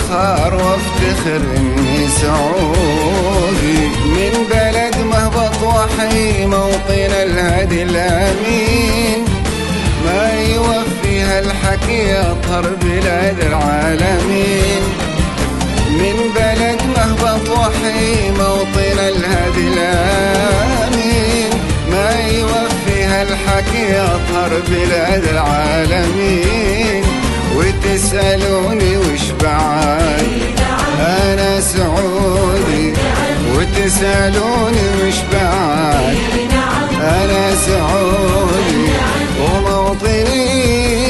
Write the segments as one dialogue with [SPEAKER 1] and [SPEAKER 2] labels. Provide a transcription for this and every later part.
[SPEAKER 1] فخار وافتخر اني سعودي، من بلد مهبط وحي موطن الهادي الامين، ما يوفيها الحكي اطهر بلاد العالمين. من بلد مهبط وحي موطن الهادي الامين، ما يوفيها الحكي اطهر بلاد العالمين. وتسألوني وش بعد أنا سعودي، وتسألوني وش بعد أنا سعودي، وموطني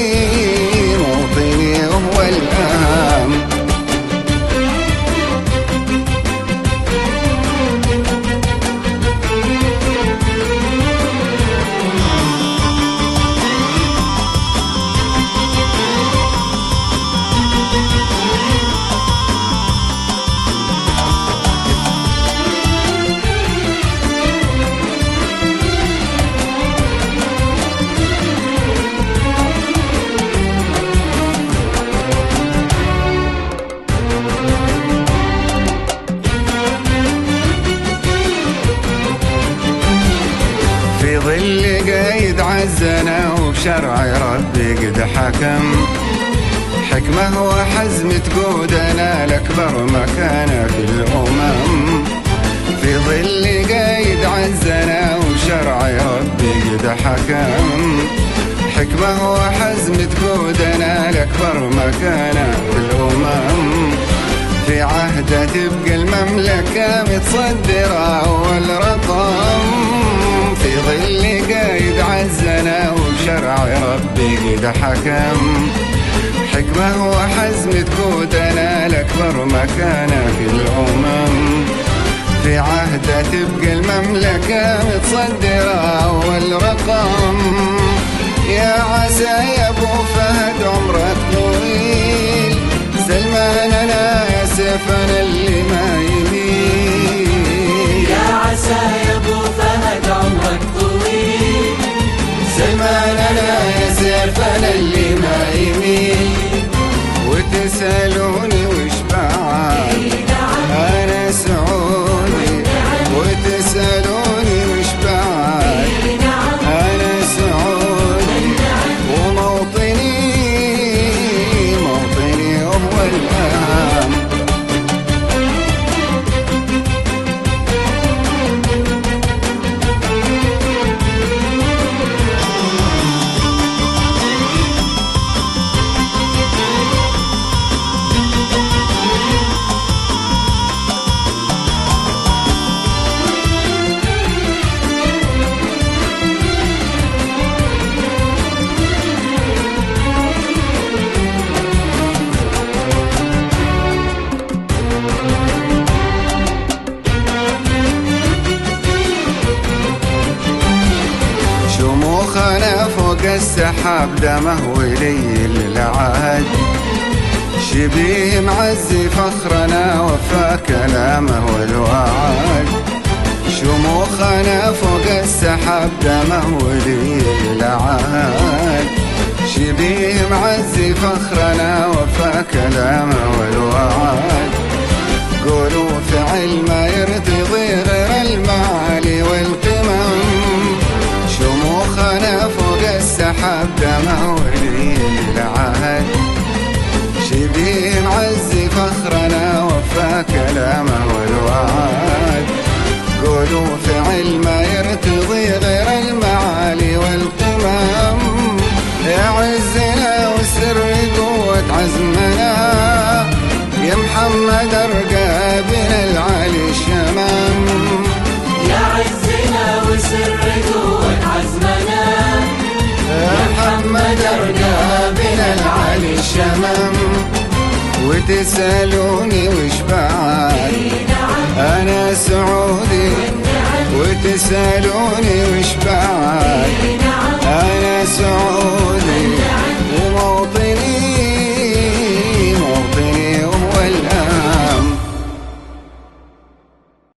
[SPEAKER 1] هو الأهم. في ظل قايد عزنا وبشرع ربي قد حكم، حكمه وحزم تقودنا لأكبر مكانة في الأمم. في ظل قايد عزنا وبشرع ربي قد حكم، حكمه وحزم تقودنا لأكبر مكانة في الأمم. في عهده تبقى المملكة متصدرة أول رقم، في ظل قايد عزنا وبشرع ربي قد حكم، حكمه وحزم تقودنا لأكبر مكانة في الأمم. في عهده تبقى المملكة متصدرة أول رقم، يا عسى يا أبو فهد عمرك طويل، سلماننا يا سيفنا اللي ما يميل.
[SPEAKER 2] يا عسى يا أبو فهد عمرك طويل،
[SPEAKER 1] سلماننا يا سيفنا اللي ما يميل. وتسألوني وش بعد أنا سعودي، وتسألوني وش بعد أنا سعودي، وموطني هو الأهم. شموخنا فوق السحاب دمه ولي العهد، شبيه معزي فخرنا وفى كلامه والوعد. شموخنا فوق السحاب دمه ولي العهد، شبيه معزي فخرنا وفى كلامه والوعد. قولوا فعل ما يرتضي غير المعالي والقمم، شموخنا فوق السحاب دمه ولي العهد، شبيه معزي فخرنا وفى كلامه والوعد. قولوا فعل ما يرتضي غير المعالي والقمم، يا عزنا وسر قوة عزمنا، يا محمد ارقى بنا العالي الشمام.
[SPEAKER 2] يا عزنا وسر قوة عزمنا،
[SPEAKER 1] يا محمد ارقى بنا العالي الشمام. وتسألوني وش بعد أنا سعودي، وتسألوني وش بعد أنا سعودي،